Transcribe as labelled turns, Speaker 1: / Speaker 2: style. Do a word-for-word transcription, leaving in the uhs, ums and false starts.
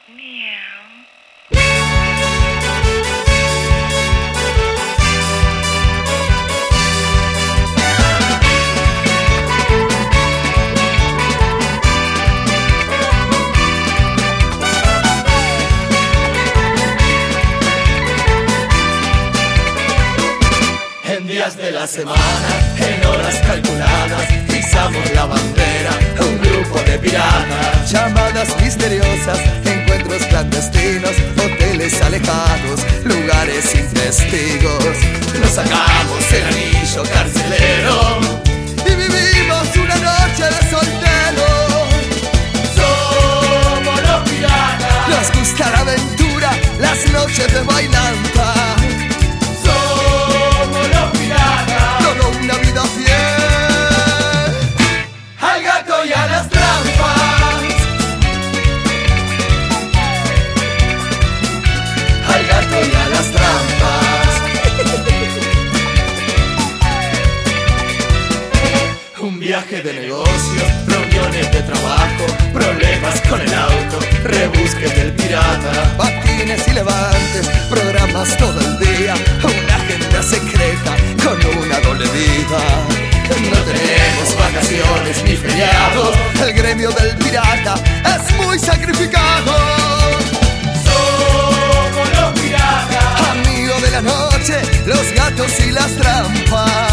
Speaker 1: En días de la semana, en horas calculadas, izamos la bandera, un grupo de piratas.
Speaker 2: Llamadas misteriosas, encuentros clandestinos, hoteles alejados, lugares sin testigos.
Speaker 1: Nos sacamos el anillo carcelero
Speaker 2: y vivimos una noche de solteros.
Speaker 1: Somos los piratas.
Speaker 2: Nos gusta la aventura, las noches de bailanta.
Speaker 1: Somos los piratas.
Speaker 2: Todo una vida fiel
Speaker 1: al gato y a las trampas.
Speaker 2: Al gato y a las trampas.
Speaker 1: Un viaje de negocio, reuniones de trabajo, problemas con el auto, rebusques del pirata.
Speaker 2: Patines y levantes, programas todo el día, una agenda secreta con una doble vida.
Speaker 1: No tenemos vacaciones ni feriados,
Speaker 2: el gremio del pirata es muy sacrificado.
Speaker 1: Somos los piratas.
Speaker 2: Amigo de la noche, los gatos y las trampas.